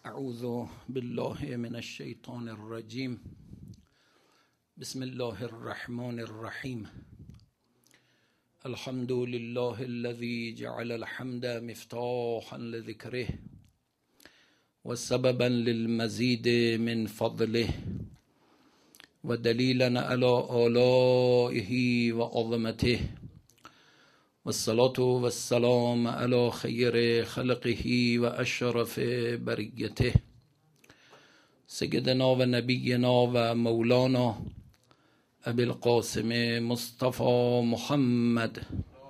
اعوذ بالله من الشیطان الرجیم. بسم الله الرحمن الرحیم. الحمد لله الذي جعل الحمد مفتاحا لذكره وسببا للمزيد من فضله ودليلا على آلائه وعظمته والصلاة والسلام على خير خلقه وأشرف بريته سيدنا ونبينا ومولانا أبي القاسم مصطفى محمد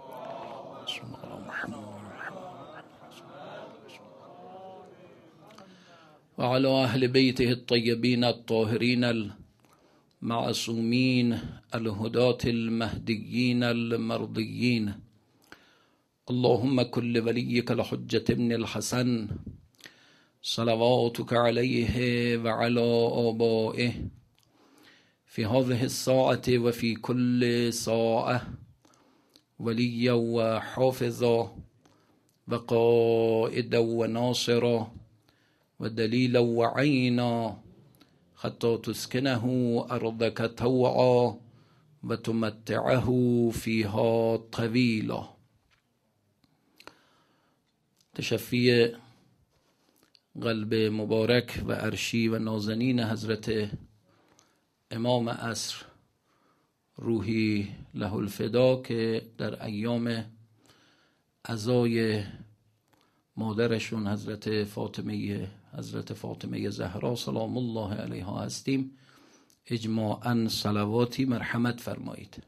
وعلى أهل بيته الطيبين الطاهرين المعصومين الهداة المهديين المرضيين. اللهم كل وليك الحجة ابن الحسن صلواتك عليه وعلى آبائه في هذه الساعة وفي كل ساعة وليا وحافظا وقائدا وناصرا ودليلا وعينا حتى تسكنه أرضك طوعا وتمتعه فيها طويلا. تشفی قلب مبارک و عرشی و نازنین حضرت امام عصر روحی له الفدا که در ایام عزای مادرشون حضرت فاطمه زهرا سلام الله علیها هستیم، اجماعاً صلواتی مرحمت فرمایید.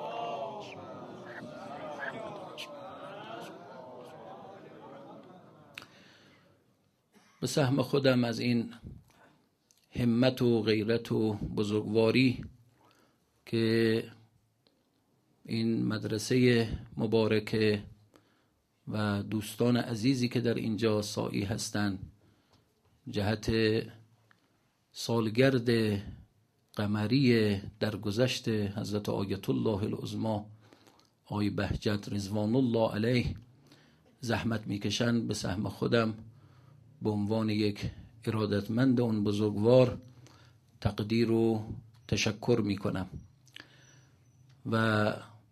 به سهم خودم از این همت و غیرت و بزرگواری که این مدرسه مبارکه و دوستان عزیزی که در اینجا ساعی هستند جهت سالگرد قمری درگذشت حضرت آیت الله العظمی آی بهجت رضوان الله علیه زحمت میکشند، به سهم خودم به عنوان یک ارادتمند اون بزرگوار تقدیر و تشکر میکنم و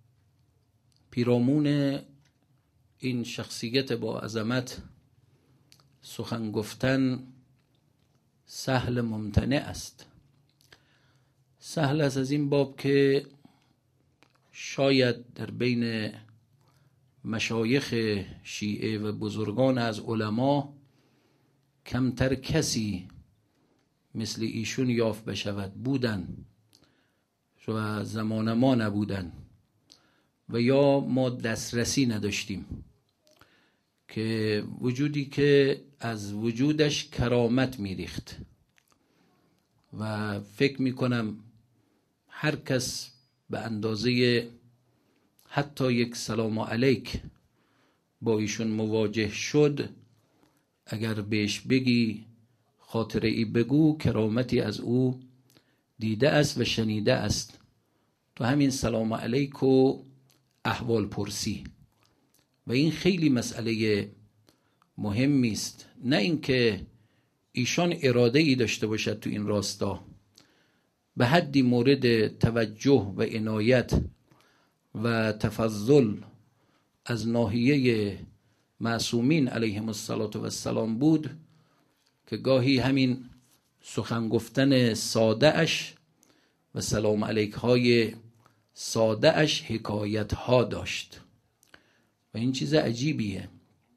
پیرامون این شخصیت با عظمت سخن گفتن سهل ممتنع است. سهل است از این باب که شاید در بین مشایخ شیعه و بزرگان از علما کمتر کسی مثل ایشون یافت بشود. بودن و زمان ما نبودن و یا ما دسترسی نداشتیم که وجودی که از وجودش کرامت میریخت و فکر میکنم هر کس به اندازه حتی یک سلام علیک با ایشون مواجه شد، اگر بهش بگی خاطره ای بگو، کرامتی از او دیده است و شنیده است. تو همین سلام علیک و احوال پرسی و این خیلی مسئله مهمی است. نه اینکه ایشان اراده ای داشته باشد تو این راستا، به حدی مورد توجه و عنایت و تفضل از ناحیه معصومین علیهم السلام بود که گاهی همین سخن گفتن ساده اش و سلام علیک های ساده اش حکایت ها داشت و این چیز عجیبیه.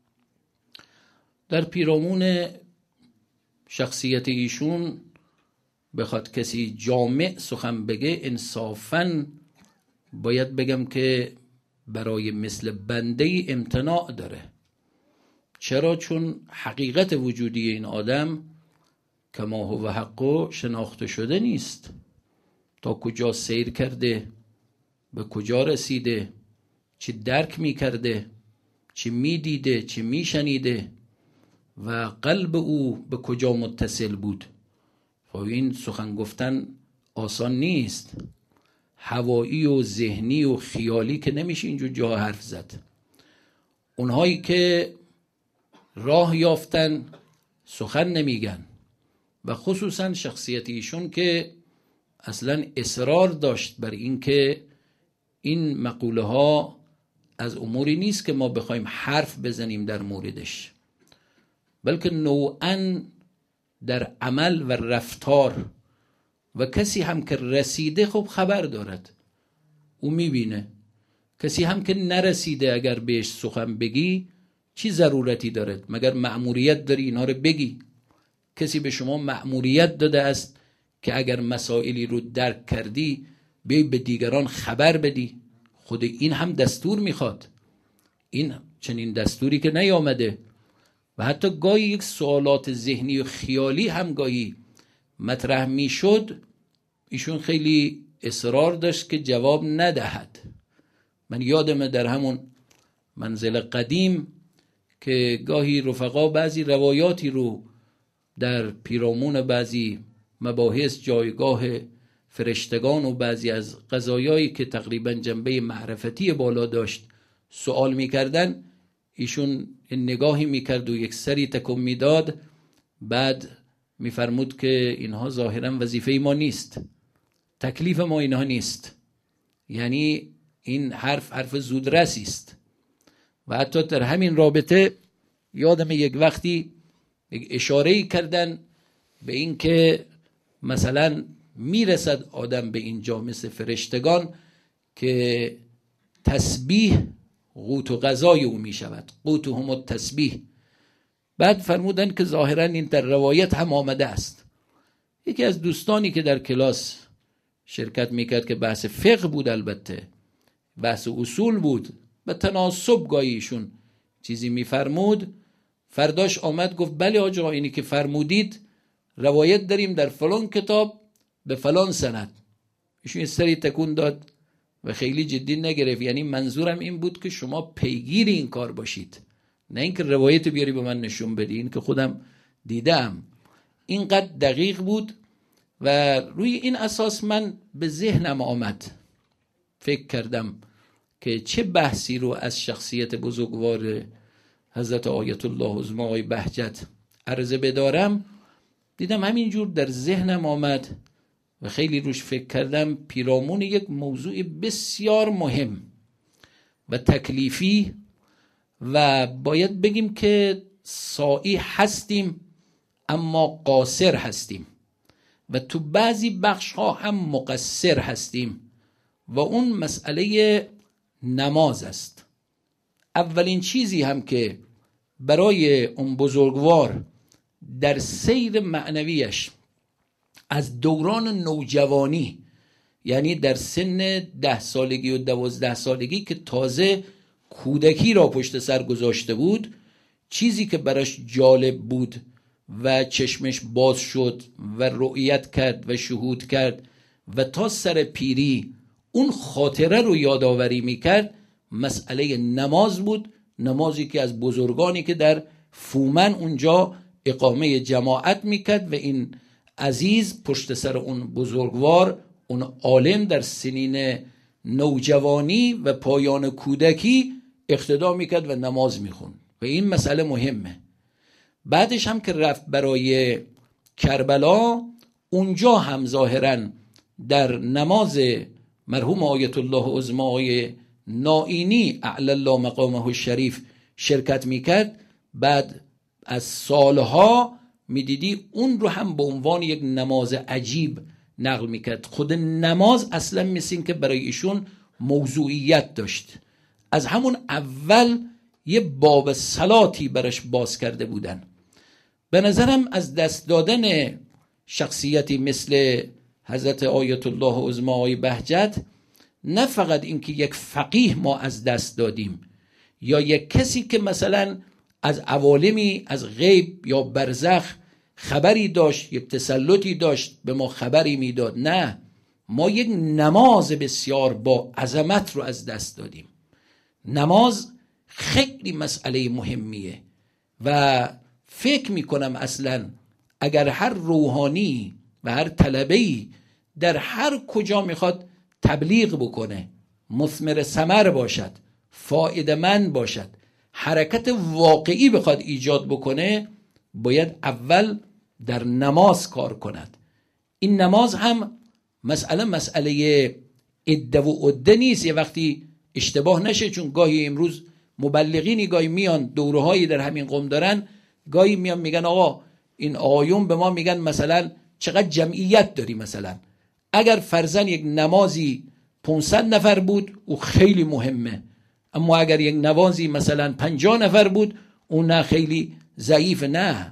در پیرامون شخصیت ایشون بخواد کسی جامع سخن بگه، انصافاً باید بگم که برای مثل بنده ای امتناع داره. چرا؟ چون حقیقت وجودی این آدم کما هو حق شناخته شده نیست. تا کجا سیر کرده، به کجا رسیده، چه درک می کرده، چه می دیده، چه می شنیده و قلب او به کجا متصل بود. و این سخن گفتن آسان نیست. هوایی و ذهنی و خیالی که نمیشه اینجور جا حرف زد. اونهایی که راه یافتن سخن نمیگن و خصوصا شخصیت ایشون که اصلا اصرار داشت بر این که این مقوله ها از اموری نیست که ما بخوایم حرف بزنیم در موردش، بلکه نوعاً در عمل و رفتار و کسی هم که رسیده خب خبر دارد، او میبینه. کسی هم که نرسیده اگر بهش سخن بگی چی ضرورتی دارد؟ مگر مأموریت داری اینا رو بگی؟ کسی به شما مأموریت داده است که اگر مسائلی رو درک کردی بیای به دیگران خبر بدی؟ خود این هم دستور میخواد. این چنین دستوری که نیامده و حتی گاهی یک سوالات ذهنی و خیالی هم گاهی مطرح میشد، ایشون خیلی اصرار داشت که جواب ندهد. من یادمه در همون منزل قدیم که گاهی رفقا بعضی روایاتی رو در پیرامون بعضی مباحث جایگاه فرشتگان و بعضی از قضایایی که تقریبا جنبه معرفتی بالا داشت سوال میکردن، ایشون نگاهی میکرد و یک سری تکون میداد، بعد میفرمود که اینها ظاهرا وظیفه ما نیست، تکلیف ما اینها نیست. یعنی این حرف زودرسی است. و حتی در همین رابطه یادم یک وقتی یک اشاره‌ای کردن به این که مثلا میرسد آدم به اینجا مثل فرشتگان که تسبیح قوت و غذای او میشود، قوت هم التسبیح. بعد فرمودن که ظاهرا این در روایت هم آمده است. یکی از دوستانی که در کلاس شرکت میکرد که بحث فقه بود، البته بحث اصول بود، به تناسب گاهیشون چیزی میفرمود، فرداش آمد گفت بله آقا اینی که فرمودید روایت داریم در فلان کتاب به فلان سند. ایشون سری تکون داد و خیلی جدی نگرفت. یعنی منظورم این بود که شما پیگیر این کار باشید، نه اینکه روایت بیاری به من نشون بدی. این که خودم دیدم اینقدر دقیق بود و روی این اساس من به ذهنم آمد، فکر کردم که چه بحثی رو از شخصیت بزرگوار حضرت آیت الله عظمی آقای بهجت عرضه بدارم. دیدم همینجور در ذهنم آمد و خیلی روش فکر کردم، پیرامون یک موضوع بسیار مهم و تکلیفی و باید بگیم که ساعی هستیم اما قاصر هستیم و تو بعضی بخش ها هم مقصر هستیم و اون مسئله نماز است. اولین چیزی هم که برای اون بزرگوار در سیر معنویش از دوران نوجوانی، یعنی در سن 10 سالگی و 12 سالگی که تازه کودکی را پشت سر گذاشته بود، چیزی که براش جالب بود و چشمش باز شد و رؤیت کرد و شهود کرد و تا سر پیری اون خاطره رو یادآوری میکرد، مسئله نماز بود. نمازی که از بزرگانی که در فومن اونجا اقامه جماعت میکرد و این عزیز پشت سر اون بزرگوار، اون عالم در سنین نوجوانی و پایان کودکی اقتدا میکرد و نماز میخوند و این مسئله مهمه. بعدش هم که رفت برای کربلا، اونجا هم ظاهراً در نماز مرحوم آیت الله عظمی آقای نائینی اعلی الله مقامه الشریف شرکت میکرد. بعد از سالها میدیدی اون رو هم به عنوان یک نماز عجیب نقل میکرد. خود نماز اصلا مثل این که برای ایشون موضوعیت داشت. از همون اول یه باب صلاتی برش باز کرده بودن. به نظرم از دست دادن شخصیتی مثل حضرت آیت الله عظمی آقای بهجت، نه فقط این که یک فقیه ما از دست دادیم یا یک کسی که مثلا از عوالمی از غیب یا برزخ خبری داشت، یک تسلطی داشت به ما خبری میداد، نه، ما یک نماز بسیار با عظمت رو از دست دادیم. نماز خیلی مسئله مهمیه و فکر میکنم اصلا اگر هر روحانی و هر طلبه‌ای در هر کجا میخواد تبلیغ بکنه، مثمر ثمر باشد، فایده‌مند باشد، حرکت واقعی بخواد ایجاد بکنه، باید اول در نماز کار کند. این نماز هم مسئله عده و عده نیست، یه وقتی اشتباه نشه، چون گاهی امروز مبلغینی گاهی میان دوره‌هایی در همین قم دارن، گاهی میان میگن آقا این آقایون به ما میگن مثلا چقدر جمعیت داری، مثلا اگر فرضاً یک نمازی 500 نفر بود او خیلی مهمه، اما اگر یک نمازی مثلا 50 نفر بود اون نه خیلی ضعیف. نه،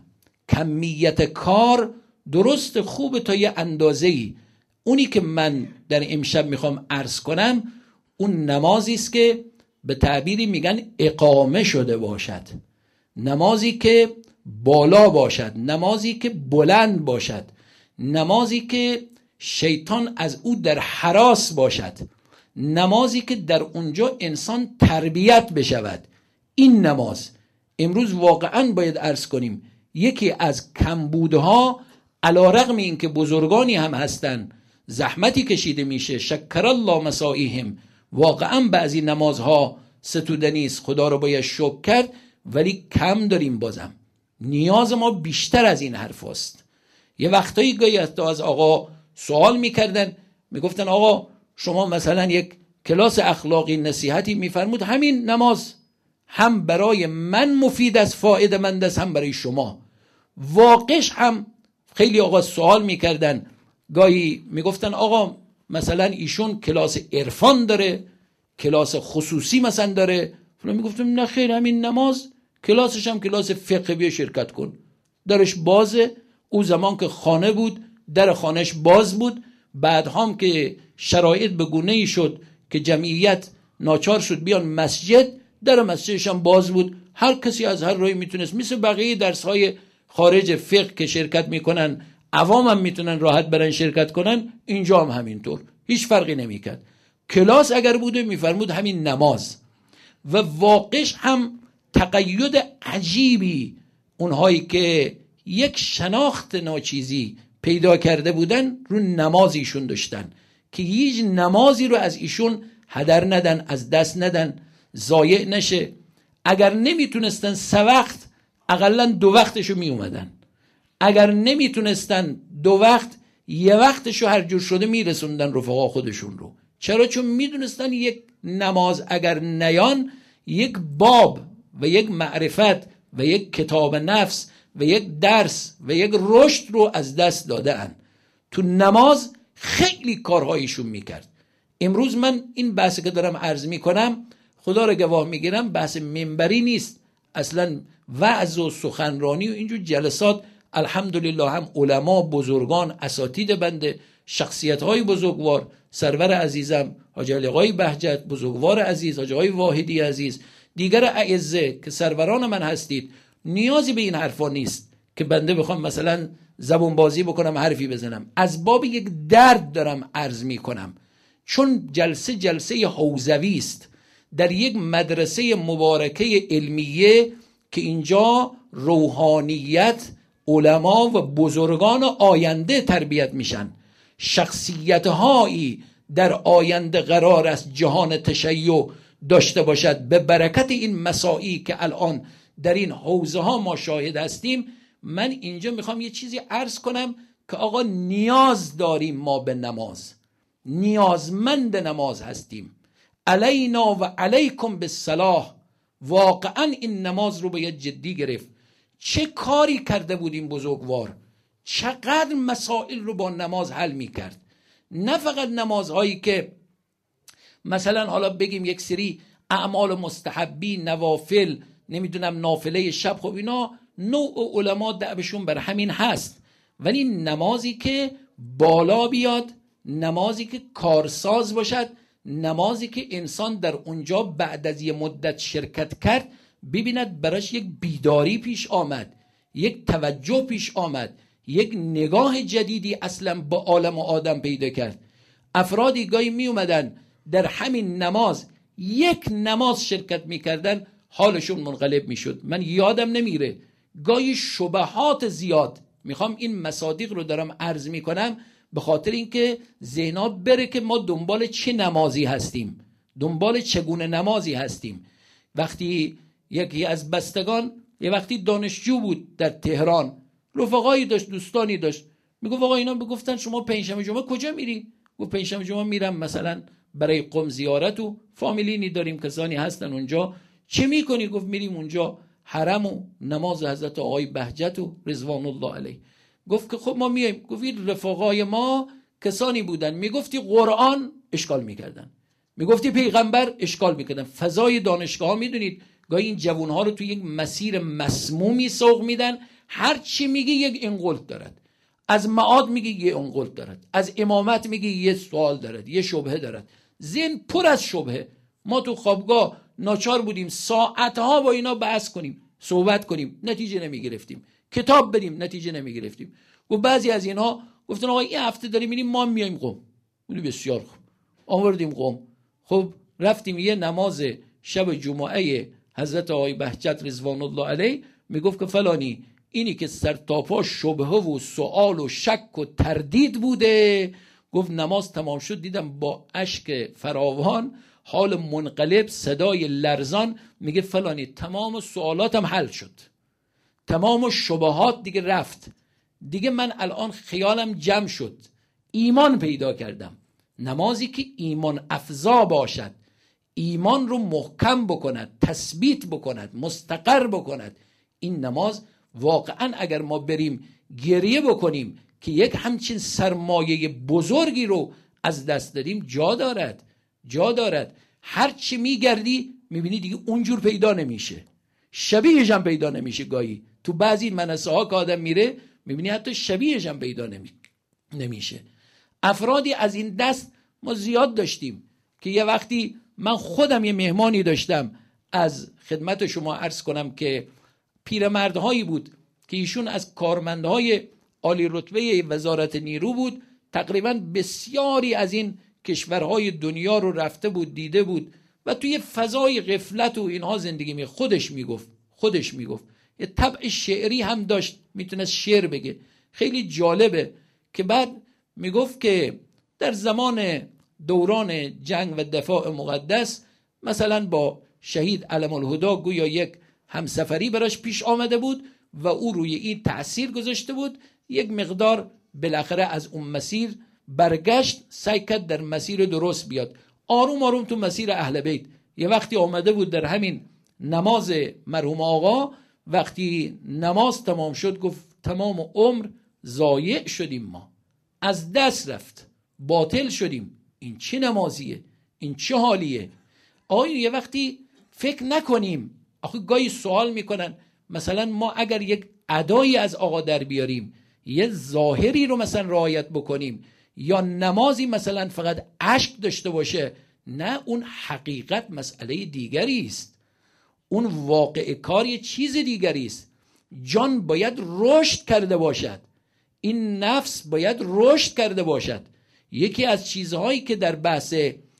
کمیت کار درست خوبه تا یه اندازه‌ای. اونی که من در امشب میخوام عرض کنم اون نمازی است که به تعبیری میگن اقامه شده باشد، نمازی که بالا باشد، نمازی که بلند باشد، نمازی که شیطان از او در هراس باشد، نمازی که در اونجا انسان تربیت بشود. این نماز امروز واقعا باید عرض کنیم یکی از کمبودها، علی رغم این که بزرگانی هم هستن زحمتی کشیده میشه، شکر الله مسائهم، واقعا بعضی نمازها ستودنی است، خدا رو باید شکر کرد، ولی کم داریم. بازم نیاز ما بیشتر از این حرف است. یه وقتایی گاهی از آقا سوال میکردن، میگفتن آقا شما مثلا یک کلاس اخلاقی نصیحتی میفرمود، همین نماز هم برای من مفید است، فایده مند است، هم برای شما. واقعش هم خیلی آقا سوال میکردن، گاهی میگفتن آقا مثلا ایشون کلاس عرفان داره، کلاس خصوصی مثلا داره، میگفتم نه خیر، همین نماز کلاسش هم کلاس فقه، بیا شرکت کن، درش بازه. او زمان که خانه بود در خانهش باز بود، بعد هم که شرایط به گونه‌ای شد که جمعیت ناچار شد بیان مسجد، در مسجدش هم باز بود، هر کسی از هر راهی میتونست، مثل بقیه درس‌های خارج فقه که شرکت میکنن، عوام هم میتونن راحت برن شرکت کنن، اینجا هم همینطور، هیچ فرقی نمیکرد. کلاس اگر بوده میفرمود همین نماز. و واقعش هم تقید عجیبی اونهایی که یک شناخت ناچیزی پیدا کرده بودن رو نماز ایشون داشتن که هیچ نمازی رو از ایشون هدر ندن، از دست ندن، ضایع نشه. اگر نمیتونستن 3 وقت اقلا 2 وقتشو می اومدن، اگر نمیتونستن 2 وقت 1 وقتشو هر جور شده میرسوندن رفقا خودشون رو. چرا؟ چون میدونستن یک نماز اگر نیان، یک باب و یک معرفت و یک کتاب نفس و یک درس و یک رشد رو از دست دادن. تو نماز خیلی کارهایشون میکرد. امروز من این بحثی که دارم عرض میکنم، خدا رو گواه میگیرم، بحث منبری نیست اصلا، وعظ و سخنرانی و اینجور جلسات الحمدلله هم علما، بزرگان، اساتید بنده، شخصیت‌های بزرگوار، سرور عزیزم حاجی علی آقای بهجت بزرگوار عزیز، حاجی آقای واحدی عزیز، دیگر اعزه که سروران من هستید، نیازی به این حرفا نیست که بنده بخوام مثلا زبون بازی بکنم حرفی بزنم، از باب یک درد دارم عرض میکنم. چون جلسه حوزوی است در یک مدرسه مبارکه علمیه که اینجا روحانیت، علما و بزرگان آینده تربیت میشن، شخصیت‌هایی در آینده قرار است جهان تشیع داشته باشد. به برکت این مساعی که الان در این حوزه ها ما شاهد هستیم، من اینجا میخوام یه چیزی عرض کنم که آقا نیاز داریم، ما به نماز نیازمند نماز هستیم. علینا و علیکم بالصلاح. واقعا این نماز رو باید جدی گرفت. چه کاری کرده بود این بزرگوار، چقدر مسائل رو با نماز حل میکرد. نه فقط نمازهایی که مثلا حالا بگیم یک سری اعمال مستحبی، نوافل، نمیدونم نافله شب، خب اینا نوع علما دعوشون بر همین هست، ولی نمازی که بالا بیاد، نمازی که کارساز باشد، نمازی که انسان در اونجا بعد از یه مدت شرکت کرد ببیند براش یک بیداری پیش آمد، یک توجه پیش آمد، یک نگاه جدیدی اصلا با عالم و آدم پیدا کرد. افرادی گاهی می اومدن در همین نماز، یک نماز شرکت میکردن، حالشون منقلب میشد. من یادم نمیره، گاهی شبهات زیاد، میخوام این مصادیق رو دارم عرض میکنم به خاطر اینکه ذهنا بره که ما دنبال چه نمازی هستیم، دنبال چگونه نمازی هستیم. وقتی یکی از بستگان یه وقتی دانشجو بود در تهران، رفقایی داشت، دوستانی داشت، میگفت آقا اینا میگفتن شما پنجشنبه جمعه کجا میری؟ گفت پنجشنبه جمعه میرم مثلا برای قم زیارت و فامیلینی داریم کسانی هستن اونجا. چه میکنی؟ گفت میریم اونجا حرم و نماز حضرت آقای بهجت و رضوان الله علیه. گفت که خب ما میایم. گفت رفقای ما کسانی بودن میگفتی قرآن اشکال میکردن، میگفتی پیغمبر اشکال میکردن. فضای دانشگاه ها میدونید گاهی این جوان ها رو توی یک مسیر مسمومی سوق میدن، هر چی میگه یک انقلت دارد، از معاد میگه یه انقلت دارد، از امامت میگه یه سوال دارد، یه شبهه دارد، ذهن پر از شبهه. ما تو خوابگاه ناچار بودیم ساعتها با اینا بحث کنیم، صحبت کنیم، نتیجه نمیگرفتیم، کتاب بدیم، نتیجه نمیگرفتیم. و بعضی از اینها گفتن آقا این هفته داریم میریم، ما میایم قم. بسیار خوب، آوردیم قم. خب رفتیم یه نماز شب جمعه حضرت آقای بهجت رضوان الله علیه، میگفت که فلانی اینی که سر تا پا شبهه و سوال و شک و تردید بوده. گفت نماز تمام شد دیدم با اشک فراوان، حال منقلب، صدای لرزان، میگه فلانی تمام سوالاتم حل شد، تمام شبهات دیگه رفت، دیگه من الان خیالم جمع شد، ایمان پیدا کردم. نمازی که ایمان افزا باشد، ایمان رو محکم بکند، تثبیت بکند، مستقر بکند، این نماز واقعا اگر ما بریم گریه بکنیم که یک همچین سرمایه بزرگی رو از دست دادیم، جا دارد. هر چی میگردی میبینی دیگه اونجور پیدا نمیشه، شبیهش هم پیدا نمیشه. گاهی تو بعضی منصه ها که آدم میره میبینی حتی شبیهش هم پیدا نمیشه. افرادی از این دست ما زیاد داشتیم که یه وقتی من خودم یه مهمانی داشتم، از خدمت شما عرض کنم که پیرمردهایی بود که ایشون از کارمندهای عالی رتبه وزارت نیرو بود، تقریبا بسیاری از این کشورهای دنیا رو رفته بود، دیده بود و توی فضای غفلت و اینها زندگی خودش میگفت یه طبع شعری هم داشت، میتونست شعر بگه. خیلی جالبه که بعد میگفت که در زمان دوران جنگ و دفاع مقدس مثلا با شهید علم الهدا گویا یک همسفری براش پیش آمده بود و او روی این تأثیر گذاشته بود، یک مقدار بالاخره از اون مسیر برگشت، سعی کرد در مسیر درست بیاد، آروم آروم تو مسیر اهل بیت. یه وقتی آمده بود در همین نماز مرحوم آقا، وقتی نماز تمام شد گفت تمام عمر ضایع شدیم، ما از دست رفت، باطل شدیم، این چه نمازیه، این چه حالیه. آقا یه وقتی فکر نکنیم. آخه گاهی سوال میکنن مثلا ما اگر یک ادایی از آقا در بیاریم، یه ظاهری رو مثلا رعایت بکنیم، یا نمازی مثلا فقط اشک داشته باشه، نه، اون حقیقت مسئله دیگری است، اون واقع کار یه چیز دیگری است. جان باید رشد کرده باشد، این نفس باید رشد کرده باشد. یکی از چیزهایی که در بحث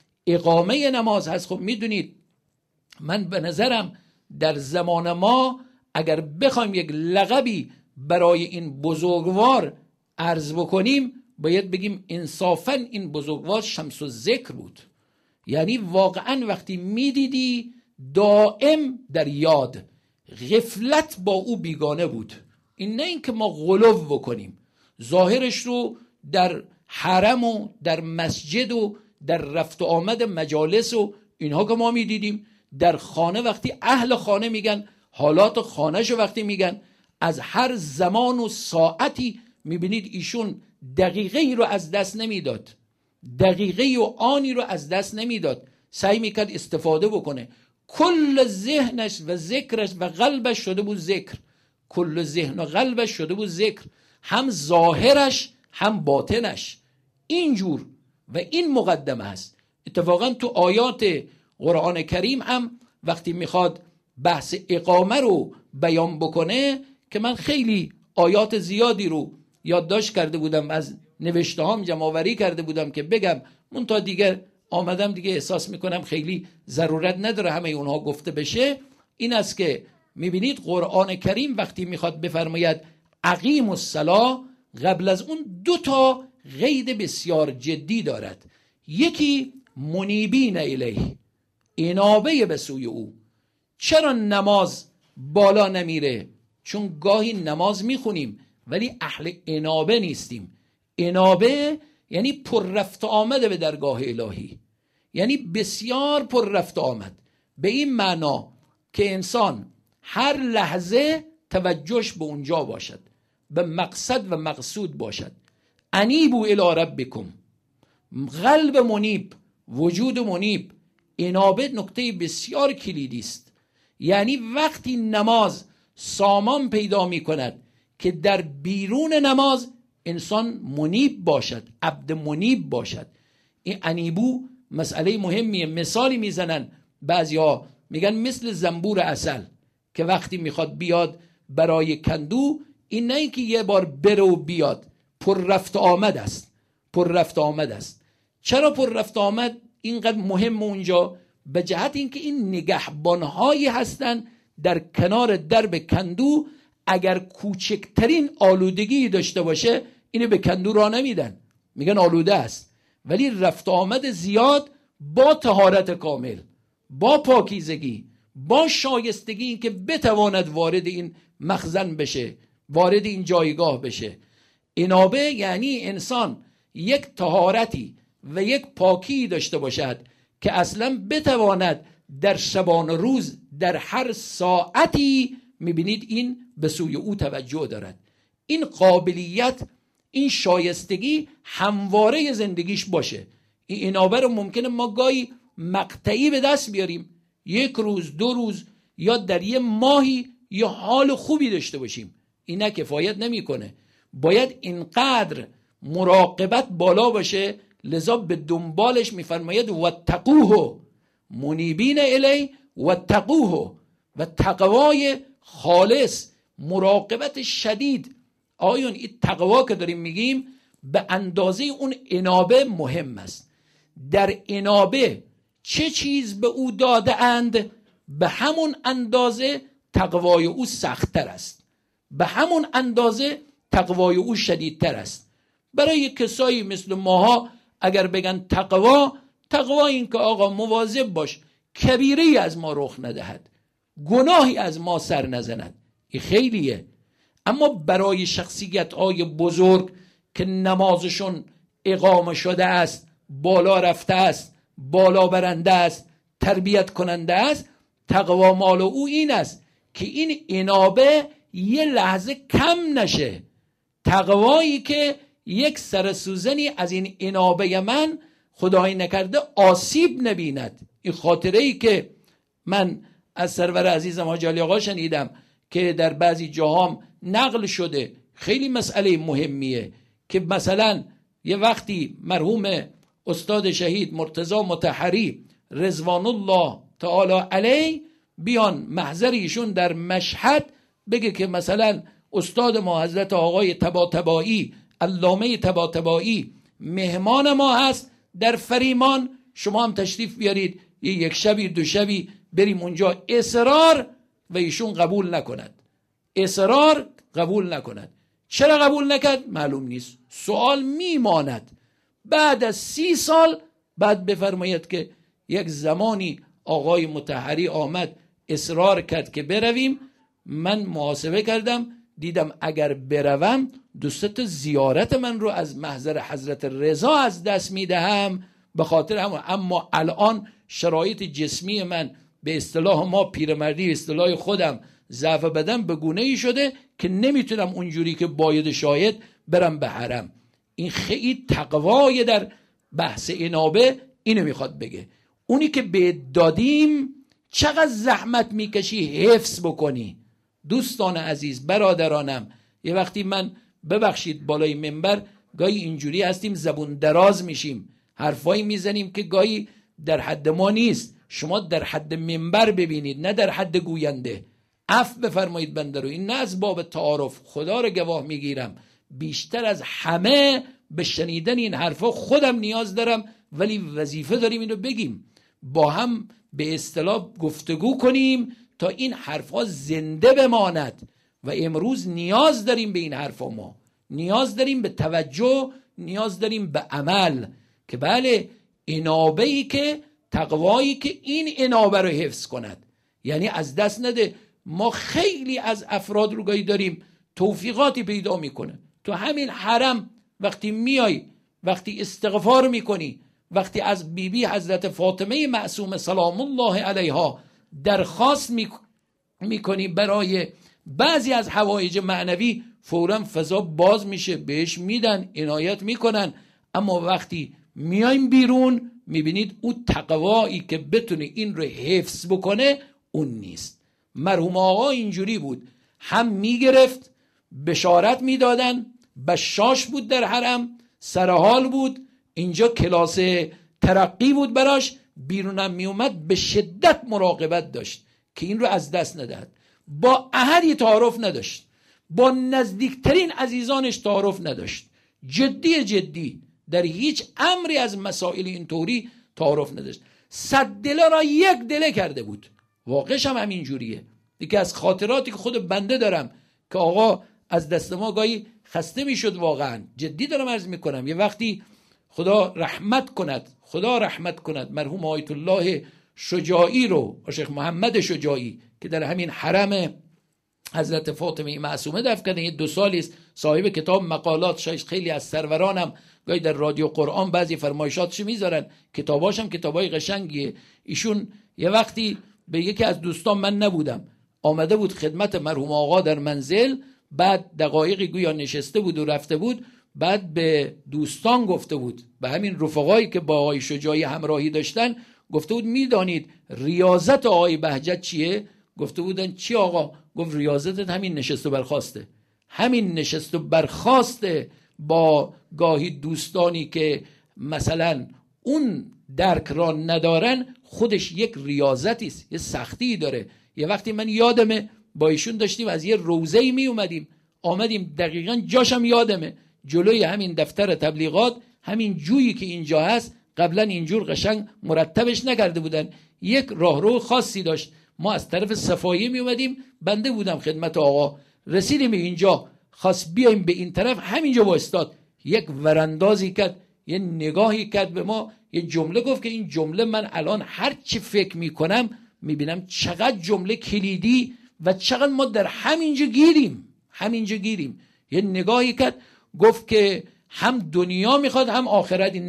اقامه نماز هست، خب میدونید من به نظرم در زمان ما اگر بخوایم یک لقبی برای این بزرگوار عرض بکنیم، باید بگیم انصافاً این بزرگوار شمس الذکر بود. یعنی واقعاً وقتی میدیدی دائم در یاد، غفلت با او بیگانه بود. این نه این که ما غلو بکنیم، ظاهرش رو در حرم و در مسجد و در رفت و آمد مجالس و اینها که ما میدیدیم، در خانه وقتی اهل خانه میگن، حالات خانهشو وقتی میگن، از هر زمان و ساعتی میبینید ایشون دقیقه ای رو از دست نمیداد، دقیقه و آنی رو از دست نمیداد، سعی میکرد استفاده بکنه. کل ذهنش و ذکرش و قلبش شده بود ذکر، کل ذهن و قلبش شده بود ذکر، هم ظاهرش هم باطنش اینجور. و این مقدمه هست. اتفاقا تو آیات قرآن کریم هم وقتی میخواد بحث اقامه رو بیان بکنه، که من خیلی آیات زیادی رو یادداشت کرده بودم، از نوشته هام جمع‌آوری کرده بودم که بگم، منتها دیگر آمدم دیگه احساس میکنم خیلی ضرورت نداره همه اونها گفته بشه. این است که میبینید قرآن کریم وقتی میخواد بفرماید اقیم الصلاة، قبل از اون 2 تا قید بسیار جدی دارد. یکی منیبین الیه، انابه به سوی او. چرا نماز بالا نمیره؟ چون گاهی نماز میخونیم ولی اهل انابه نیستیم. انابه یعنی پر رفت آمده به درگاه الهی، یعنی بسیار پر رفت آمد، به این معنا که انسان هر لحظه توجهش به اونجا باشد، به مقصد و مقصود باشد. انیبوا الی ربکم، قلب منیب، وجود منیب. انابه نکته بسیار کلیدی است. یعنی وقتی نماز سامان پیدا می کند که در بیرون نماز انسان منیب باشد، عبد منیب باشد. این انیبو مسئله مهمیه. مثالی میزنن بعضیا، میگن مثل زنبور عسل که وقتی میخواد بیاد برای کندو، این نه که یه بار بره و بیاد، پر رفت آمد است، پر رفت آمد است. چرا پر رفت آمد اینقدر مهم اونجا؟ به جهت اینکه این نگهبانهایی هستن در کنار درب کندو، اگر کوچکترین آلودگی داشته باشه اینو به کندو راه نمیدن، میگن آلوده است. ولی رفت آمد زیاد با طهارت کامل، با پاکیزگی، با شایستگی، این که بتواند وارد این مخزن بشه، وارد این جایگاه بشه. انابه یعنی انسان یک طهارتی و یک پاکی داشته باشد که اصلا بتواند در شبان روز در هر ساعتی، میبینید این به سوی او توجه دارد. این قابلیت، این شایستگی همواره زندگیش باشه. این انابه رو ممکنه ما گاهی مقطعی به دست بیاریم، یک روز، 2 روز یا در یه ماهی یا حال خوبی داشته باشیم. این نه کفایت نمیکنه. باید اینقدر مراقبت بالا باشه. لذا به دنبالش میفرماید واتقوه، منیبین الی واتقوه، و تقوای خالص، مراقبت شدید. آیون این تقوا که داریم میگیم به اندازه اون انابه مهم است. در انابه چه چیز به او داده اند، به همون اندازه تقوای او سخت‌تر است، به همون اندازه تقوای او شدیدتر است. برای کسایی مثل ماها اگر بگن تقوا این که آقا مواظب باش کبیره‌ای از ما رخ ندهد، گناهی از ما سر نزند، این خیلیه. اما برای شخصیت‌های بزرگ که نمازشون اقامه شده است، بالا رفته است، بالا برنده است، تربیت کننده است، تقوا مال او این است که این انابه یه لحظه کم نشه. تقوایی که یک سرسوزنی از این انابه من خدای نکرده آسیب نبیند. این خاطره ای که من از سرور عزیزم حاجی علی آقا شنیدم که در بعضی جاهام نقل شده، خیلی مسئله مهمیه، که مثلا یه وقتی مرحوم استاد شهید مرتضی مطهری رضوان الله تعالی علیه بیان محضر ایشون در مشهد، بگه که مثلا استاد ما حضرت آقای طباطبایی، علامه طباطبایی مهمان ما هست در فریمان، شما هم تشریف بیارید یک شبی 2 شبی بریم اونجا. اصرار و ایشون قبول نکند، اصرار قبول نکند. چرا قبول نکرد معلوم نیست، سوال میماند. بعد از 30 سال بعد بفرماید که یک زمانی آقای مطهری آمد اصرار کرد که برویم، من محاسبه کردم دیدم اگر بروم 2-3 تا زیارت من رو از محضر حضرت رضا از دست میدهم به خاطر همون. اما الان شرایط جسمی من به اصطلاح ما پیرمردی، به اصطلاح خودم ضعف بدن به گونه‌ای شده که نمیتونم اونجوری که باید شاید برم به حرم. این خیلی تقوای در بحث انابه اینو میخواد بگه. اونی که به دادیم چقدر زحمت میکشی حفظ بکنی. دوستان عزیز، برادرانم، یه وقتی من ببخشید بالای منبر گاهی اینجوری هستیم زبون دراز میشیم، حرفایی میزنیم که گاهی در حد ما نیست. شما در حد منبر ببینید، نه در حد گوینده. عفو بفرمایید بنده رو. این نه از باب تعارف، خدا رو گواه میگیرم بیشتر از همه به شنیدن این حرفا خودم نیاز دارم، ولی وظیفه داریم اینو بگیم، با هم به اصطلاح گفتگو کنیم تا این حرفا زنده بماند. و امروز نیاز داریم به این حرفا، ما نیاز داریم به توجه، نیاز داریم به عمل، که بله انابه‌ای که تقوایی که این انابه رو حفظ کند، یعنی از دست نده. ما خیلی از افراد رو گاهی داریم توفیقاتی پیدا میکنه تو همین حرم، وقتی میای، وقتی استغفار میکنی، وقتی از بیبی حضرت فاطمه معصومه سلام الله علیها درخواست میکنی برای بعضی از حوایج معنوی، فوراً فضا باز میشه، بهش میدن، عنایت میکنن. اما وقتی میایم بیرون میبینید اون تقوایی که بتونه این رو حفظ بکنه اون نیست. مرحوم آقا اینجوری بود، هم میگرفت، بشارت میدادن، بشاش بود در حرم، سرحال بود، اینجا کلاس ترقی بود براش، بیرونم میومد به شدت مراقبت داشت که این رو از دست ندهد. با احدی تعارف نداشت، با نزدیکترین عزیزانش تعارف نداشت، جدی در هیچ امری از مسائل اینطوری تعارف نداشت. 100 دله را 1 دله کرده بود. واقعش هم همین جوریه. یکی از خاطراتی که خود بنده دارم که آقا از دست ما گاهی خسته میشد، واقعا جدی دارم عرض میکنم. یه وقتی خدا رحمت کند مرحوم آیت الله شجاعی رو، شیخ محمد شجاعی که در همین حرم حضرت فاطمه معصومه دفن کردن، یه 2 سالی است، صاحب کتاب مقالات، شاید خیلی از سرورانم گاهی در رادیو قرآن بعضی فرمایشاتش میذارن، کتاباش هم کتابای قشنگیه. ایشون یه وقتی به یکی از دوستان، من نبودم، آمده بود خدمت مرحوم آقا در منزل، بعد دقایقی گویا نشسته بود و رفته بود، بعد به دوستان گفته بود، به همین رفقایی که با آقای شجاعی همراهی داشتن، گفته بود میدانید ریاضت آقای بهجت چیه؟ گفته بودن چی آقا؟ گفت ریاضتت همین نشست و برخاسته، همین نشست و برخاسته با گاهی دوستانی که مثلا اون درک را ندارن، خودش یک ریاضتی است، یه سختی داره. یه وقتی من یادمه با ایشون داشتیم از یه روزه‌ای می آمدیم دقیقاً جاشم یادمه، جلوی همین دفتر تبلیغات، همین جویی که اینجا هست، قبلا اینجور قشنگ مرتبش نکرده بودن، یک راهرو خاصی داشت. ما از طرف صفایی می اومدیم، بنده بودم خدمت آقا، رسیدیم اینجا، خواست بیایم به این طرف، همینجا وایستاد، یک وراندازی کرد، یه نگاهی کرد به ما، یه جمله گفت که این جمله من الان هر چی فکر میکنم میبینم چقدر جمله کلیدی و چقدر ما در همینجا گیریم. یه نگاهی کرد، گفت که هم دنیا میخواد هم آخرتی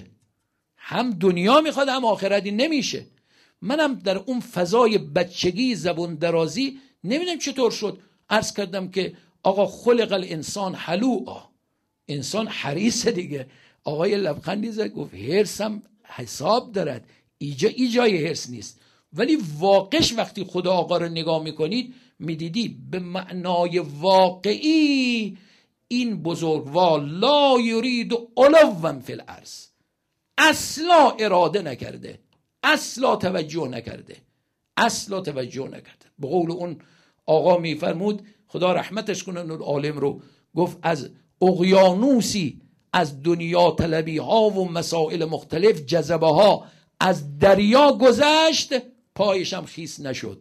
نمیشه. منم در اون فضای بچگی زبون درازی نمیدونم چطور شد، عرض کردم که آقا خلق الانسان حلوعا، انسان حریصه دیگه. آقای لبخندی زد گفت هرسم حساب دارد، ایجای هرس نیست. ولی واقعش وقتی خدا آقا رو نگاه میکنید میدیدی به معنای واقعی این بزرگوار لا یرید علوا فی الارض، اصلا اراده نکرده، اصلا توجه نکرده. به قول اون آقا میفرمود خدا رحمتش کنه نور عالم رو، گفت از اقیانوسی از دنیا طلبی ها و مسائل مختلف جذبه ها از دریا گذشت، پایشم خیس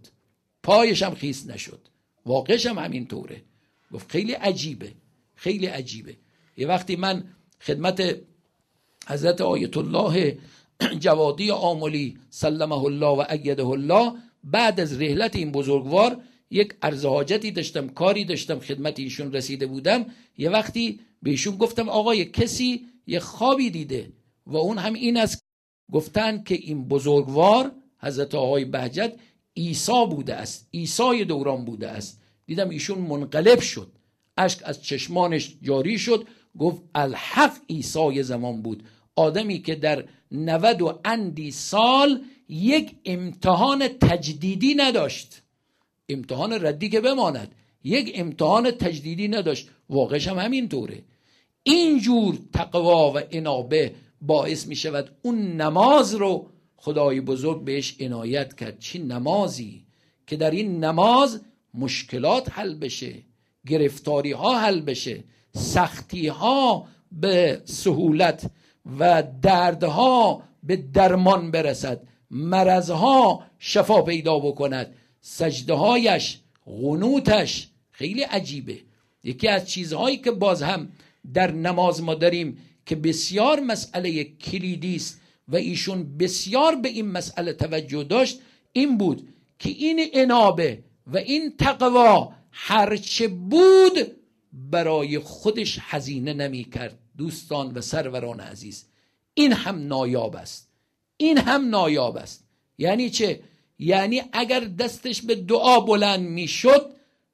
نشد. واقعش هم همینطوره. گفت خیلی عجیبه. یه وقتی من خدمت حضرت آیت الله جوادی آملی سلمه الله و ایده الله، بعد از رحلت این بزرگوار یک عرض حاجتی داشتم، کاری داشتم، خدمت ایشون رسیده بودم. یه وقتی به ایشون گفتم آقا یه کسی یه خوابی دیده و اون هم این است، گفتن که این بزرگوار حضرت آقای بهجت عیسی بوده است، عیسی دوران بوده است. دیدم ایشون منقلب شد، اشک از چشمانش جاری شد، گفت الحق عیسی زمان بود، آدمی که در 90 و اندی سال یک امتحان تجدیدی نداشت، امتحان ردی که بماند، یک امتحان تجدیدی نداشت. واقعش هم همینطوره. اینجور تقوا و انابه باعث می شود اون نماز رو خدای بزرگ بهش عنایت کرد. چی نمازی که در این نماز مشکلات حل بشه، گرفتاری ها حل بشه، سختی ها به سهولت و دردها به درمان برسد، مرضها شفا پیدا بکند. سجده هایش، قنوتش خیلی عجیبه. یکی از چیزهایی که باز هم در نماز ما داریم که بسیار مسئله کلیدی است و ایشون بسیار به این مسئله توجه داشت، این بود که این انابه و این تقوا هرچه بود برای خودش هزینه نمی کرد. دوستان و سروران عزیز، این هم نایاب است. این هم نایاب است. یعنی چه؟ یعنی اگر دستش به دعا بلند می شد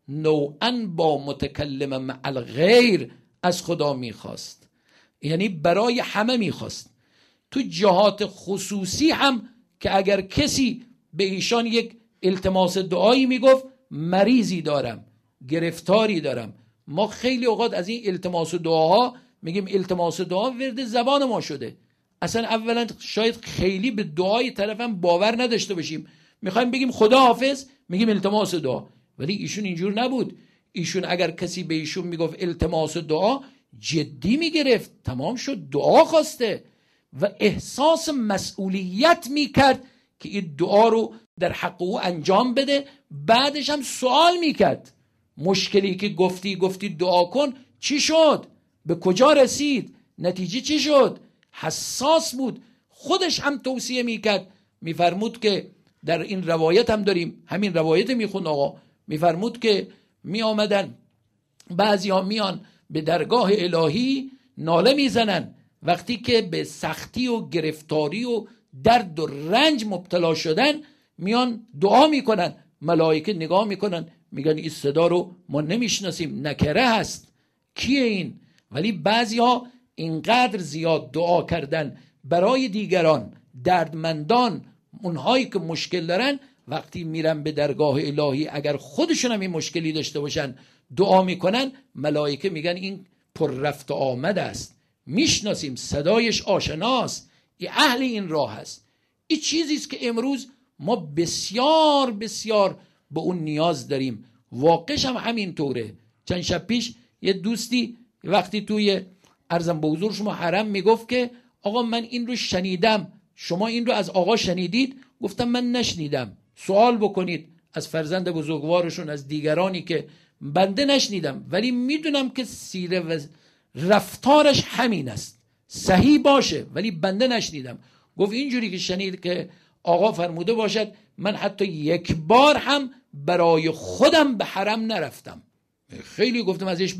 نوعاً با متکلم مع الغیر از خدا می خواست، یعنی برای همه می خواست. تو جهات خصوصی هم که اگر کسی به ایشان یک التماس دعایی می گفت مریضی دارم، گرفتاری دارم، ما خیلی اوقات از این التماس دعاها میگیم التماس دعا ورد زبان ما شده. اصلا اولا شاید خیلی به دعای طرفم باور نداشته باشیم، میخوایم بگیم خدا حافظ میگیم التماس دعا، ولی ایشون اینجور نبود. ایشون اگر کسی به ایشون میگفت التماس دعا جدی میگرفت، تمام شد، دعا خواسته و احساس مسئولیت میکرد که این دعا رو در حق او انجام بده. بعدش هم سوال میکرد مشکلی که گفتی دعا کن چی شد، به کجا رسید، نتیجه چی شد. حساس بود. خودش هم توصیه میکرد، میفرمود که در این روایت هم داریم، همین روایت میخوند آقا، میفرمود که میآمدن بعضی ها میان به درگاه الهی ناله میزنن، وقتی که به سختی و گرفتاری و درد و رنج مبتلا شدن میان دعا میکنن، ملائکه نگاه میکنن میگن این صدا رو ما نمیشناسیم، نکره هست، کیه این؟ ولی بعضی ها اینقدر زیاد دعا کردن برای دیگران، دردمندان، اونهایی که مشکل دارن، وقتی میرن به درگاه الهی اگر خودشون هم این مشکلی داشته باشن دعا میکنن، ملائکه میگن این پر رفت و آمد است، میشناسیم، صدایش آشناست، این اهل این راه است. این چیزی است که امروز ما بسیار بسیار به اون نیاز داریم. واقعش هم همین طوره. چند شب پیش یه دوستی وقتی توی عرضم به حضور شما حرم میگفت که آقا من این رو شنیدم، شما این رو از آقا شنیدید؟ گفتم من نشنیدم، سوال بکنید از فرزند بزرگوارشون، از دیگرانی که بنده نشنیدم، ولی میدونم که سیره و رفتارش همین است، صحیح باشه، ولی بنده نشنیدم. گفت اینجوری که شنید که آقا فرموده باشد من حتی یک بار هم برای خودم به حرم نرفتم. خیلی گفتم ازش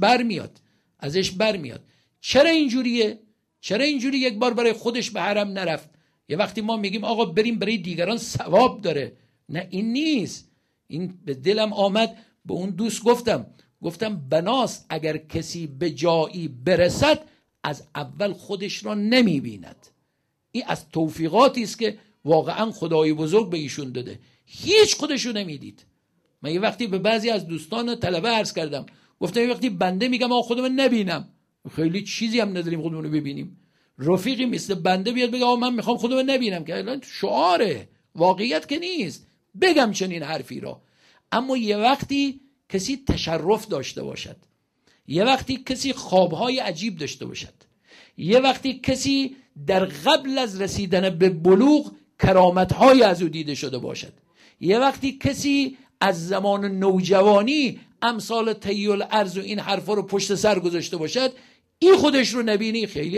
برمیاد. چرا اینجوریه؟ چرا اینجوری یک بار برای خودش به حرم نرفت؟ یه وقتی ما میگیم آقا بریم برای دیگران ثواب داره، نه این نیست. این به دلم آمد، به اون دوست گفتم بناست اگر کسی به جایی برسد از اول خودش را نمیبیند. این از توفیقاتی است که واقعا خدای بزرگ به ایشون داده، هیچ خودشو نمیدید. من یه وقتی به بعضی از دوستان طلبه عرض کردم، گفتم یه وقتی بنده میگم آقا خودم نبینم، خیلی چیزی هم نداریم خودمون رو ببینیم، رفیقی مثل بنده بیاد بگه آقا من میخوام خودم نبینم، که الان شعاره، واقعیت که نیست بگم چنین حرفی را. اما یه وقتی کسی تشرف داشته باشد، یه وقتی کسی خوابهای عجیب داشته باشد، یه وقتی کسی در قبل از رسیدن به بلوغ کرامت‌های از او دیده شده باشد، یه وقتی کسی از زمان نوجوانی امثال طی الارض و این حرفا رو پشت سر گذاشته باشد، این خودش رو نبینی، خیلی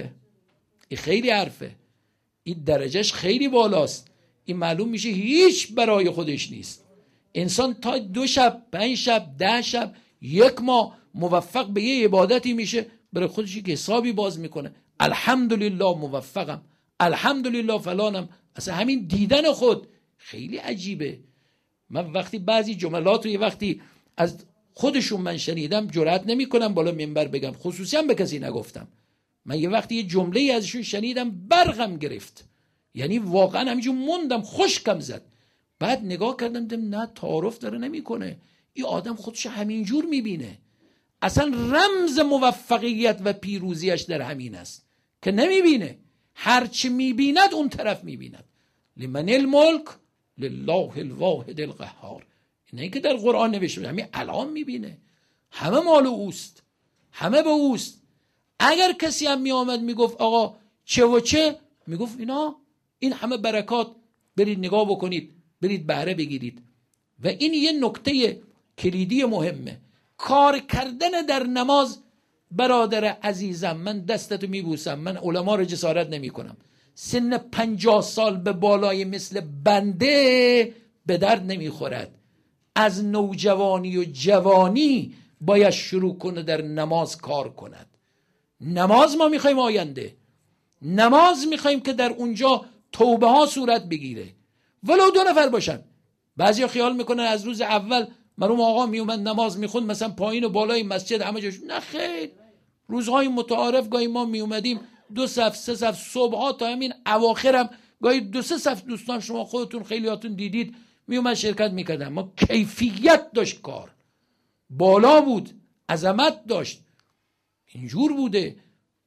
حرفه، این درجهش خیلی بالاست. این معلوم میشه هیچ برای خودش نیست. انسان تا 2 شب 5 شب 10 شب 1 ماه موفق به یه عبادتی میشه، برای خودش یک حسابی باز میکنه، الحمدلله موفقم، الحمدلله فلانم. اصلا همین دیدن خود خیلی عجیبه. من وقتی بعضی جملات رو یه وقتی از خودشون من شنیدم جرئت نمیکنم بالا منبر بگم، خصوصا به کسی نگفتم. من یه وقتی یه جمله‌ای ازشون شنیدم برقم گرفت، یعنی واقعا همینجور موندم، خشکم زد. بعد نگاه کردم دیدم نه، تعارف داره نمیکنه، این آدم خودش همینجور میبینه، اصلا رمز موفقیت و پیروزیش در همین است که نمیبینه، هرچی میبیند اون طرف میبیند. لمن الملک لله الواحد القهار. نه که در قرآن نوشته، همین الان میبینه، همه مال اوست، همه به اوست. اگر کسی هم میآمد میگفت آقا چه و چه، میگفت این همه برکات، برید نگاه بکنید، برید بهره بگیرید. و این یه نکته کلیدی مهمه، کار کردن در نماز. برادر عزیزم، من دستتو میبوسم، من علما رو جسارت نمی کنم، سن 50 سال به بالای مثل بنده به درد نمیخورد. از نوجوانی و جوانی باید شروع کنه در نماز کار کند. نماز ما میخوایم آینده، نماز میخوایم که در اونجا توبه ها صورت بگیره، ولو 2 نفر باشن. بعضیا خیال میکنن از روز اول مرحوم آقا میومد نماز میخوند مثلا پایین و بالای مسجد همه جاش. نه خیر، روزهای متعارف گاهی ما میومدیم 2 صف 3 صف صبح ها تا همین اواخرم گاهی 2 3 صف دوستان شما خودتون خیلیاتون دیدید میومد شرکت میکردن. ما کیفیت داشت، کار بالا بود، عظمت داشت، اینجور بوده.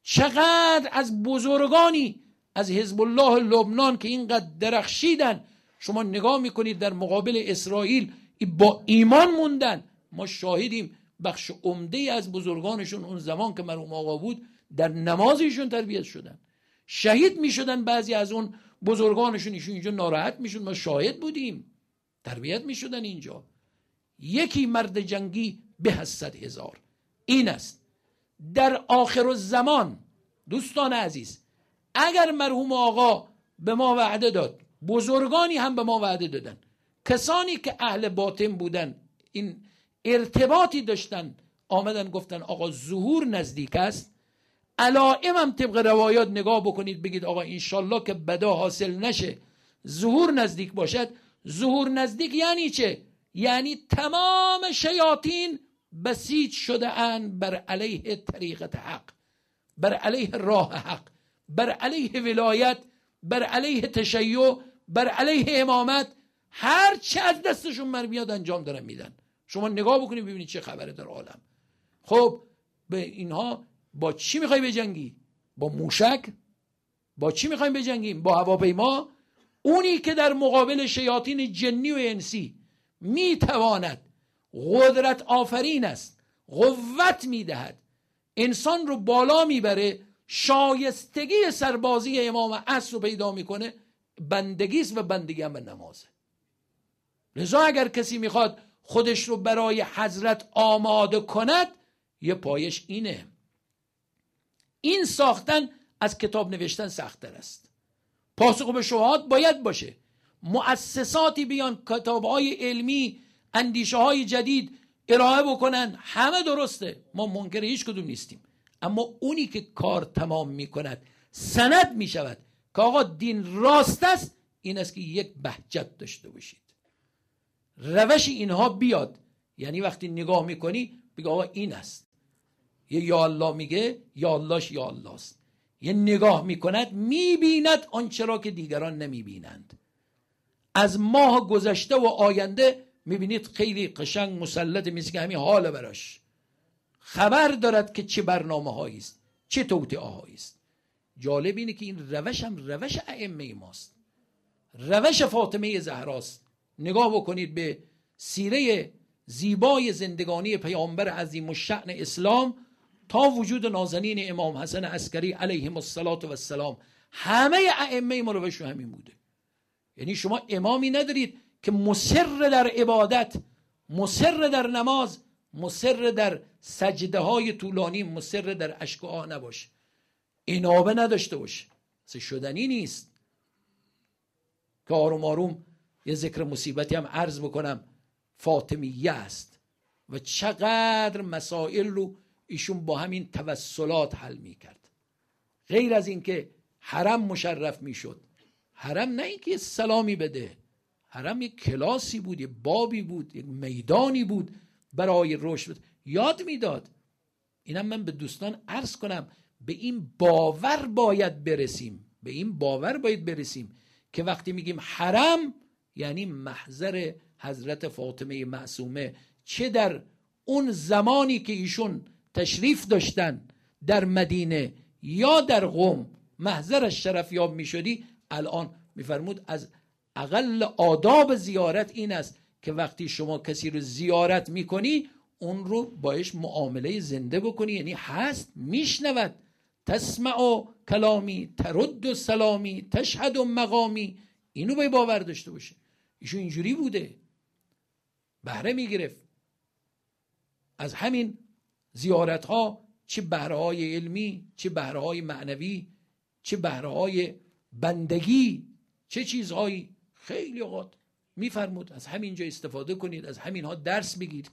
چقدر از بزرگانی از حزب الله لبنان که اینقدر درخشیدن شما نگاه میکنید در مقابل اسرائیل با ایمان موندن. ما شاهدیم بخش عمده از بزرگانشون اون زمان که مرحوم آقا بود در نمازشون تربیت شدن، شهید میشدن. بعضی از اون بزرگانشون ایشون اینجا ناراحت میشد، ما شاهد بودیم، تربیت میشدن اینجا. یکی مرد جنگی به از 100,000. این است در آخر الزمان. دوستان عزیز، اگر مرحوم آقا به ما وعده داد، بزرگانی هم به ما وعده دادن، کسانی که اهل باطن بودن این ارتباطی داشتن، آمدن گفتن آقا ظهور نزدیک است. علائم هم طبق روایات نگاه بکنید بگید آقا انشالله که بدا حاصل نشه، ظهور نزدیک باشد. ظهور نزدیک یعنی چه؟ یعنی تمام شیاطین بسیج شده اند بر علیه طریقت حق، بر علیه راه حق، بر علیه ولایت، بر علیه تشیع، بر علیه امامت. هر چه از دستشون میاد انجام دارن میدن. شما نگاه بکنید ببینید چه خبره در عالم. خب به اینها با چی میخوای بجنگی؟ با موشک؟ با چی میخوایم بجنگیم؟ با هواپیما؟ اونی که در مقابل شیاطین جنی و انسی میتواند قدرت آفرین است، قوت میدهد، انسان رو بالا میبره، شایستگی سربازی امام عصر رو پیدا میکنه، بندگیست و بندگی هم به نمازه. لذا اگر کسی میخواد خودش رو برای حضرت آماده کند، یه پایش اینه. این ساختن از کتاب نوشتن سخت‌تر است. پاسخ به شبهات باید باشه. مؤسساتی بیان کتاب‌های علمی، اندیشه‌های جدید ارائه بکنن، همه درسته، ما منکر هیچ کدوم نیستیم. اما اونی که کار تمام میکند، سند میشود که آقا دین راست است، این است که یک بهجت داشته باشید. روش اینها بیاد، یعنی وقتی نگاه میکنی بگه آقا این است. یه یا الله میگه، یا اللهش یا الله است. یه نگاه میکند میبیند آنچه را که دیگران نمیبینند. از ماه گذشته و آینده میبینید خیلی قشنگ مسلط میشه که همین حال براش خبر دارد که چه برنامه هایی است، چه توطئه هایی است. جالب اینه که این روش هم روش ائمه ماست، روش فاطمه زهراست. نگاه بکنید به سیره زیبای زندگانی پیامبر عظیم الشأن اسلام تا وجود نازنین امام حسن عسکری علیهم السلام. همه ائمه ما روش همین بوده. یعنی شما امامی ندارید که مصر در عبادت، مصر در نماز، مصر در سجده های طولانی، مصر در اشک و آه نباشه، انابه نداشته باشه. شدنی نیست. که آروم آروم یه ذکر مصیبتی هم عرض بکنم، فاطمیه است و چقدر مسائل رو ایشون با همین توسلات حل میکرد. غیر از این که حرم مشرف میشد، حرم نه اینکه سلامی بده، حرم یک کلاسی بود، یک بابی بود، یک میدانی بود برای رشد، یاد میداد. اینم من به دوستان عرض کنم، به این باور باید برسیم، به این باور باید برسیم که وقتی میگیم حرم یعنی محضر حضرت فاطمه معصومه، چه در اون زمانی که ایشون تشریف داشتن در مدینه یا در قم محضرش شرف یاب میشدی. الان میفرمود از اقل آداب زیارت این است که وقتی شما کسی رو زیارت میکنی اون رو باش معامله زنده بکنی، یعنی هست، میشنود، تسمع کلامی، ترد سلامی، تشهد مقامی. اینو باید باور داشته باشه. ایشون اینجوری بوده، بهره میگرفت از همین زیارت ها، چه بهره های علمی، چه بهره های معنوی، چه بهره های بندگی، چه چیزهایی. خیلی اوقات میفرمود از همینجا استفاده کنید، از همینها درس بگیرید.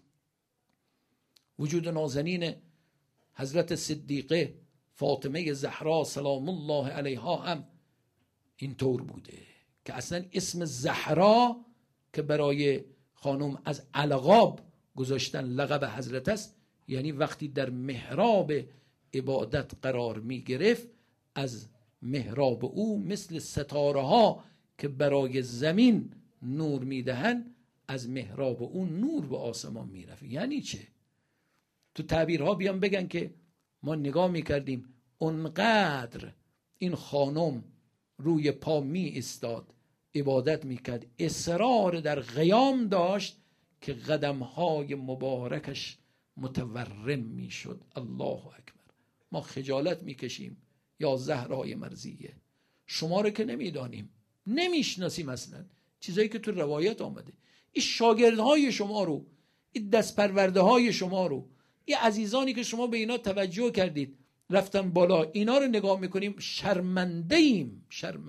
وجود نازنین حضرت صدیقه فاطمه زهرا سلام الله علیها هم اینطور بوده که اصلا اسم زهرا که برای خانم از القاب گذاشتن لقب حضرت است، یعنی وقتی در محراب عبادت قرار می گرفت از محراب او مثل ستاره ها که برای زمین نور می دهن، از محراب او نور به آسمان می رفت. یعنی چه؟ تو تعبیرها بیان بگن که ما نگاه می کردیم اونقدر این خانم روی پا می استاد عبادت می کرد، اصرار در قیام داشت که قدمهای مبارکش متورم می شد. الله اکبر. ما خجالت می کشیم یا زهرای مرضیه، شما رو که نمیدانیم، نمیشناسیم اصلا چیزایی که تو روایت آمده. این شاگردهای شما رو، این دستپرورده های شما رو، این عزیزانی که شما به اینا توجه کردید رفتن بالا، اینا رو نگاه میکنیم شرمنده ایم،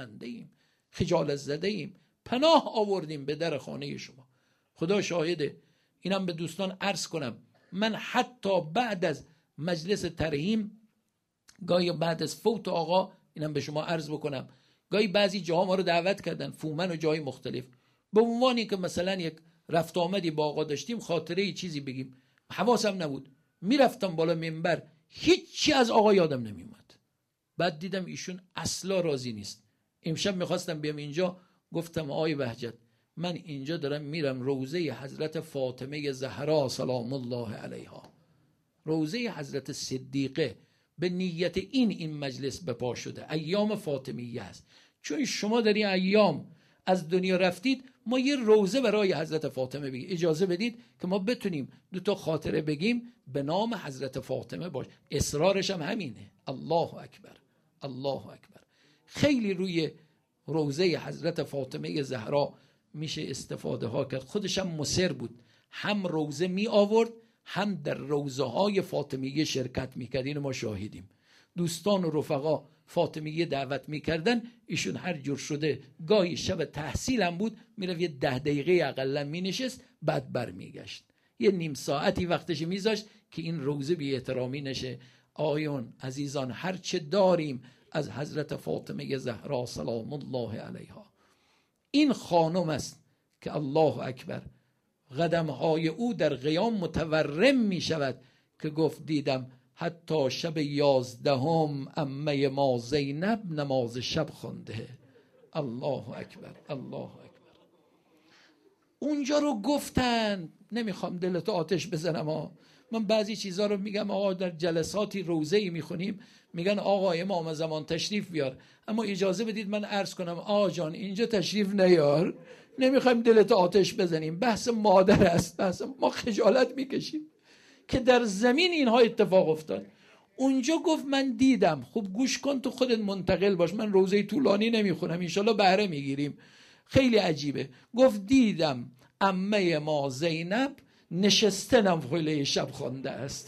خجالت زده ایم، پناه آوردیم به در خانه شما. خدا شاهده. اینم به دوستان عرض کنم، من حتی بعد از مجلس ترحیم، گاهی بعد از فوت آقا، اینم به شما عرض بکنم، گاهی بعضی جاها ما رو دعوت کردن، فومن و جای مختلف، به عنوانی که مثلا یک رفت آمدی با آقا داشتیم، خاطره چیزی بگیم، حواسم نبود، میرفتم بالا منبر، هیچی از آقا یادم نمیومد. بعد دیدم ایشون اصلا راضی نیست. امشب میخواستم بیام اینجا، گفتم آقای بهجت من اینجا دارم میرم روضه حضرت فاطمه زهرا سلام الله علیها، روضه حضرت صدیقه، به نیت این مجلس بپا شده، ایام فاطمیه است. چون شما در این ایام از دنیا رفتید، ما یه روضه برای حضرت فاطمه بگیم، اجازه بدید که ما بتونیم 2 خاطره بگیم به نام حضرت فاطمه باش. اصرارش هم همینه. الله اکبر، الله اکبر. خیلی روی روضه حضرت فاطمه زهرا میشه استفاده ها کرد. خودش هم مصر بود، هم روضه می آورد، هم در روضه های فاطمیه شرکت میکرد. اینو ما شاهدیم. دوستان و رفقا فاطمیه دعوت میکردن، ایشون هر جور شده، گاهی شب تحصیل هم بود، میرفت یه 10 دقیقه اقلا مینشست، بعد بر میگشت، یه نیم ساعتی وقتش میذاشت که این روضه بی احترامی نشه. آیون عزیزان، هر چه داریم از حضرت فاطمه زهرا سلام الله علیها، این خانم است که الله اکبر قدمهای او در قیام متورم می شود، که گفت دیدم حتی شب 11 عمه ما زینب نماز شب خونده. الله اکبر، الله اکبر. اونجا رو گفتن، نمیخوام دلتو آتش بزنم من بعضی چیزا رو میگم آقا، در جلساتی روزه‌ای میخونیم، میگن آقا امام زمان تشریف بیار، اما اجازه بدید من عرض کنم آقا جان اینجا تشریف نیار، نمیخوایم دلت آتش بزنیم، بحث مادر است، بحث ما خجالت میکشیم که در زمین اینها اتفاق افتاد. اونجا گفت من دیدم. خوب گوش کن، تو خودت منتقل باش، من روزه طولانی نمیخونم، انشالله بهره میگیریم. خیلی عجیبه. گفت دیدم عمه ما زینب نشسته نفله شب خوانده است.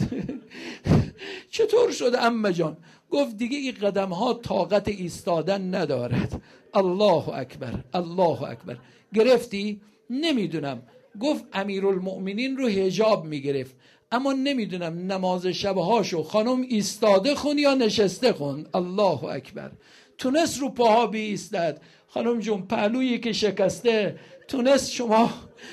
چطور شد عمه جان؟ گفت دیگه این قدم ها طاقت ایستادن ندارد. الله اکبر، الله اکبر. گرفتی؟ نمیدونم. گفت امیرالمؤمنین رو حجاب میگرفت، اما نمیدونم نماز شبهاشو خانم ایستاده خون یا نشسته خون. الله اکبر. تونست رو پاها بیستد. خانم جون پهلویی که شکسته، تونست شما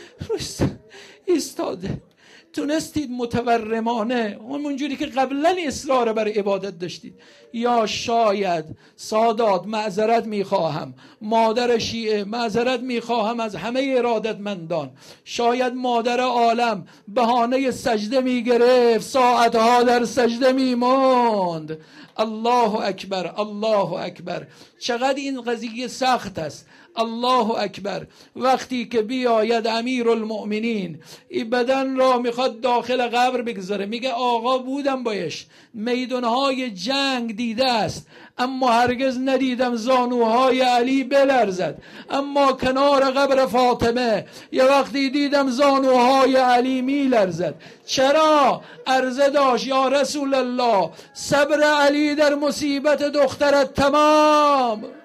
ایستاده، تونستید متورمانه همونجوری که قبلا اصرار بر عبادت داشتید. یا شاید سادات معذرت میخواهم، مادر شیعه معذرت میخواهم از همه ارادتمندان، شاید مادر عالم بهانه سجده میگرفت، ساعتها در سجده میماند. الله اکبر، الله اکبر. چقدر این قضیه سخت است. الله اکبر. وقتی که بیاید امیرالمؤمنین این بدن را میخواد داخل قبر بگذاره، میگه آقا بودم بایش، میدانهای جنگ دیده است، اما هرگز ندیدم زانوهای علی بلرزد، اما کنار قبر فاطمه یه وقتی دیدم زانوهای علی میلرزد. چرا؟ عرضه داشت یا رسول الله صبر علی در مصیبت دخترت تمام.